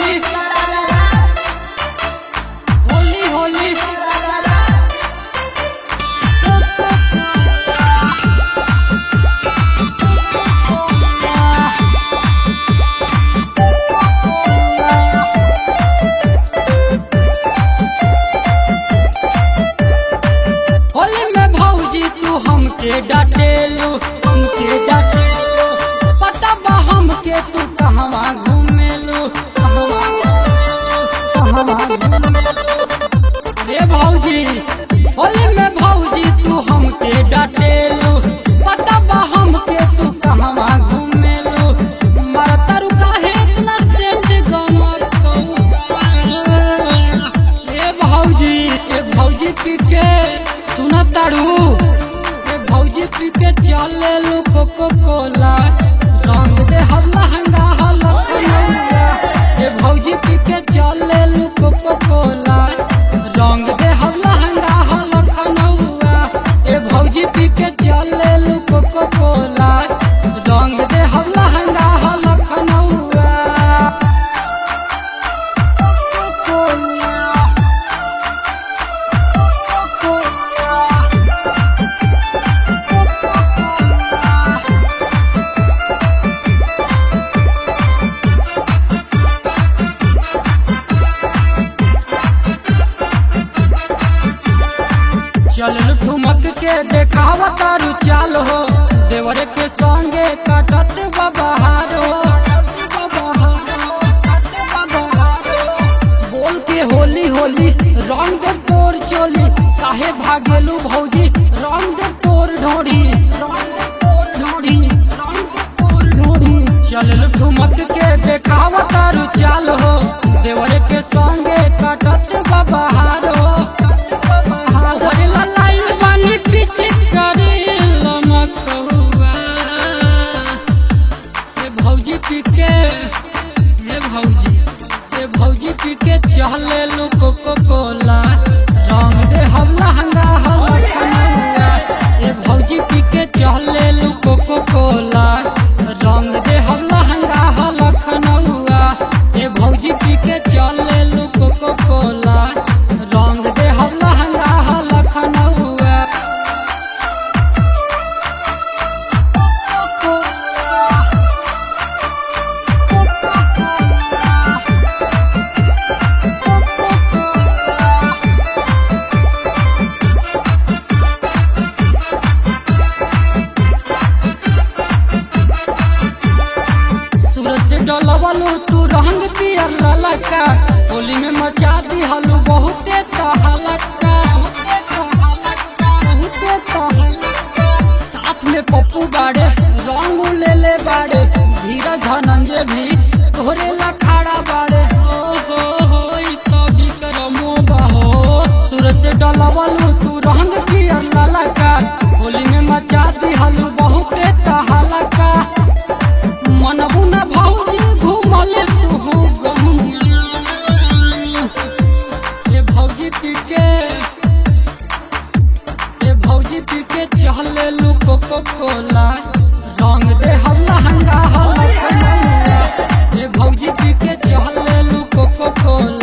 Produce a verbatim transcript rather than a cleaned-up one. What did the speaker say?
होली होली होली होली में भौजी तू हमके डांटेलू हमके डांटेलू पता बा हमके तू कहवा घूमेलू कहवा कहवा घूमेलू रे भौजी होली में भौजी तू हमके डांटेलू पता बा हमके तू कहवा घूमेलू मरतरु काहे इतना सेंट गमर रे भौजी ए भौजी पी के सुना तारू ए भौजी पी के चले लू कोको कोला रंग दे हम लहंगा हलकनौआ ए भौजी पी के चले लू कोको कोला रंग दे हम लहंगा हलकनौआ ए भौजी पी के चले लू कोको कोला रंग दे हम लहंगा हलकनौआ चल ठुमक के देखावा तारू चाल हो देवर के संगे कटत बबहार हो बोल के होली होली रंग दे तोर चोली काहे भागेलू भौजी रंग दे तोर ढोड़ी रंग दे तोर ढोड़ी रंग दे तोर ढोड़ी चल ठुमक के देखावा तारू चाल हो देवर के संगे कटत बबहार हो भौजी पी के हे भौजी हे भौजी पी के चले लू कोको कोला रंग दे हम लहंगा हलकनौआ हे भौजी पी के चले लू कोको कोला रंग दे हम लहंगा हलकनौआ हे भौजी पी के चले लू कोको कोला रंग दे हम लहंगा हलकनौआ डलवलू तू रंग पियर ललका होली में मचा दी हलू बहुते तहलका बहुते तहलका साथ में पप्पू बाड़े रंग ले ले बाड़े धीरज धनंजय भी तोरे लखाड़ा बाड़े हो हो हो तो विक्रमो बहो सुर से डलवलू तू रंग पियर ललका होली में मचा दी हलू बहुते तहलका मनबू न भौजी घूमले तू ये भौजी पी के ये भौजी पी के चले लू कोको कोला रंग दे हम लहंगा हलकनौआ ये भौजी पी के चले लू कोको कोला।